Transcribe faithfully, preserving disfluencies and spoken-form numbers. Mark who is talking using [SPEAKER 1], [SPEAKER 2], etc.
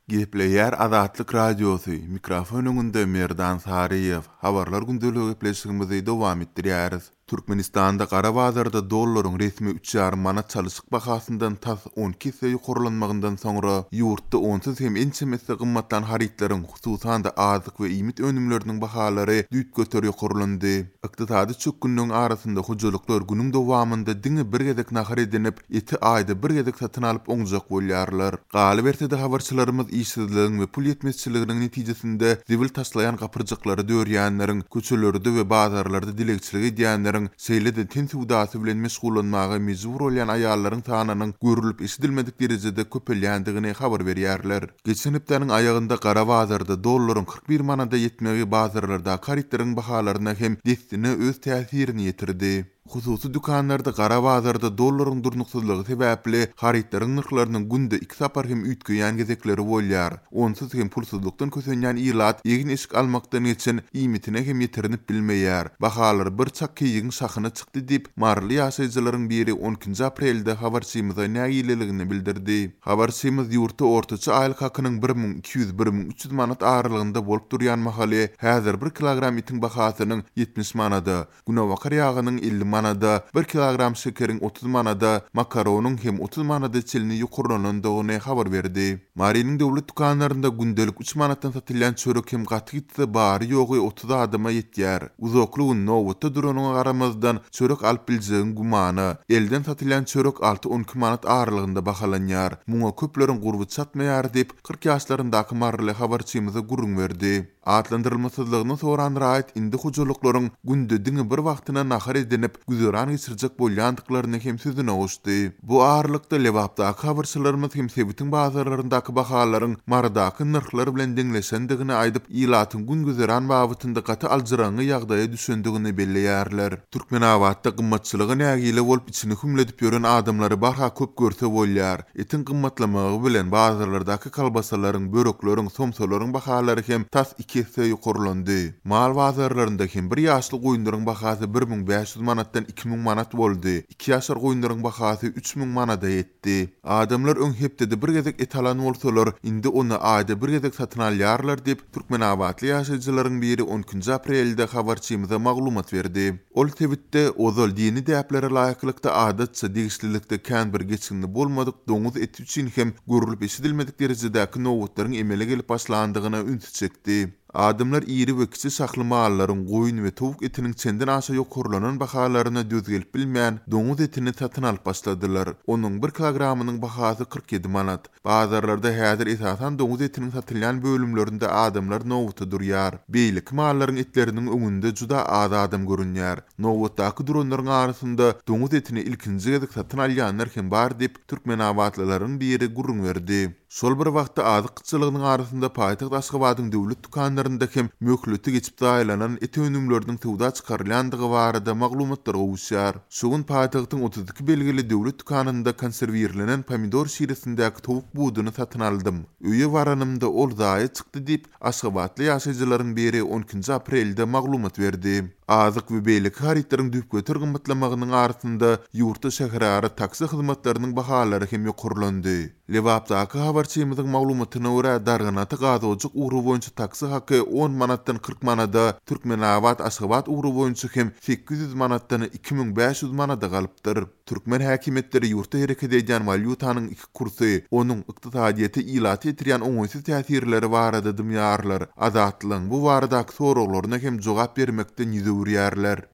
[SPEAKER 1] Gepleyer Azatlyk Radiosu, mikrofon öňünde Merdan Sariyev, habarlar gündölügi gepleşigimizi dowam etdirýäris. Türkmenistanda gara bazarda dollaryň resmi üç ýarym manat çalyşyk bahasyndan tas on iki hisse ýokurlanmagyndan soňra ýurtda onsuz hem ençemesi gymmatlan haritlaryň hususan da azyk we iýmit önümleriniň bahalary düýt göter ýokurlandy. Ykdysady çökgünlüğiň arasynda hojalyklar günüň dowamında diňe bir gezek nahar edinip, eti aýda bir gezek satyn alyp oňjak bolýarlar. Galy berse de habarçylarymyz işsizligiň we pul ýetmezçiliginiň netijesinde zibil taşlayan gapyrjaklary dörýänleriň köçelerde we bazarlarda dilekçilik edýänler seýlede tin suwdasy bilen meşgullanmagy mejbur bolan aýallaryň sanynyň görülip eşidilmedik derejede köpelýändigini habar berýärler. Geçen hepdeniň aýagynda gara bazarda dollaryň kırk bir manada ýetmegi bazarlarda karitlaryň bahalaryna hem destine öz täsirini ýetirdi. Hususy dükanlarda gara bazarda dollaryň durnuksuzlygy sebäpli haritlaryň narhlarynyň günde iki sapar hem üýtgeýän gezekleri bolýar. Onsuz hem pulsuzlukdan kösenýän ýylat ýegin eşik almakdan geçen iýmitine hem ýetirinip bilmeýär. Bahalar bir çak keýigiň şahyna çykdy diýip marly ýaşaýjylaryň biri on ikinji aprelde habarçymyza nägileligini bildirdi. Habarçymyz ýurtda ortaça aýlyk hakynyň bir miň iki ýüz - bir miň üç ýüz manat aralygynda bolup durýan mahaly häzir bir kilogram itiň bahasynyň yetmiş manada, günewakar ýagynyň elli manada, bir kilogram şekeriň otuz manada, makaronyň hem otuz manada çelini ýokurlanandygyny habar berdi. Mariniň döwlet dukanlarynda gündelik üç manatdan satylýan çörek hem gaty gitse bary ýogy otuz adyma ýetýär. Uzaklygyň nowatda duranyňa garamazdan çörek alyp biljegiň gumany, elden satylýan çörek altı on iki manat aralygynda bahalanýar. Muňa köpleriň gurby çatmaýar diýip kırk ýaşlaryndaky marly habarçymyza gurrun berdi. Atlandyrylmasyzlygyny soran raýat indi hojalyklaryň günde diňe bir wagtyna nahar edinip güzöran geçirjek bolýandyklaryny hem sözüne goşdy. Bu ağırlykda lewapdaky habarçylarymyz hem sebitiň bazarlaryndaky bahalaryň maradaky narhlary bilen deňleşendigini aýdyp, ýylatyň gün güzöran wagtynda gaty aljyraňy ýagdaýa düşendigini belleýärler. Türkmenawatda gymmatçylygy nägile bolup içini hümledip ýören adamlary barha köp görse bolýar. Etin gymmatlamagy bilen bazarlardaky kalbasalaryň, börekleriň, somsalaryň bahalary hem tas iki hisse ýokurlandy. Mal bazarlarynda hem bir ýaşly goýunlaryň bahasy bir miň beş ýüz manatdan iki miň manat boldy. iki ýaşar goýunlaryň bahasy üç miň manada ýetdi. Adamlar öň hepde bir gezek et alan bolsalar, indi onu aýda bir gezek satyn alýarlar diýip Türkmenawatly ýaşaýjylaryň biri on ikinji aprelde habarçymyza maglumat berdi. Ol tebitde ozal dini däplere laýyklykda adatça degişlilikde kän bir geçindi bolmadyk doňuz eti üçin hem görülip eşidilmedik derejedäki nowatlaryň emele gelip başlandygyna üns çekdi. Adamlar iri we kiçi sakly mallaryň goýun we towuk etiniň çenden aşa ýokurlanan bahalaryna düz gelip bilmän doňuz etini satyn alyp başladylar. Onuň bir kilogramynyň bahasy kırk yedi manat. Bazarlarda häzir esasan doňuz etiniň satylýan bölümlerinde adamlar nowata durýar. Beýlik mallaryň etleriniň öňünde juda az adam görünýär. Nowatdaky duranlaryň arasynda doňuz etini ilkinji gezek satyn alýanlar hem bar diýip Türkmenawatlylaryň biri gurrun berdi. Şol bir wagtda azyk-gyçylygynyň arasynda paýtaxt Aşgabatyň döwlet dukanlarynda hem mökleti geçip daýlanan et önümleriniň towda çykarlandygy barada maglumatlar gowuşýar. Şugun paýtagtyň otuz iki belgili döwlet dukanynda konserwirlenen pomidor şiresindäki towuk buduny satyn aldym. Öýe baranymda ol zaýy çykdy diýip Aşgabatly ýaşaýjylaryň biri on ikinji aprelde maglumat berdi. Azyk we beýlik haritlaryň düýp göter gymmatlamagynyň arasynda ýurtda şäherara taksi hyzmatlarynyň bahalary hem ýokurlandy. Lewapdaky habarçymyzyň maglumatyna görä darganaty gazojuk ugru boýunça taksi haky on manatdan kırk manada, Türkmenawat Aşgabat ugru boýunça hem sekiz ýüz manatdan iki miň beş ýüz manada galypdyr. Türkmen häkimetleri ýurtda hereket edýän valyutanyň iki kursy, onuň ykdysadyýety ýylaty etirýän oňaýsy täsirleri barada dymýarlar. Azatlygyň bu baradaky soraklaryna hem jogap bermekden ýüzürýärler.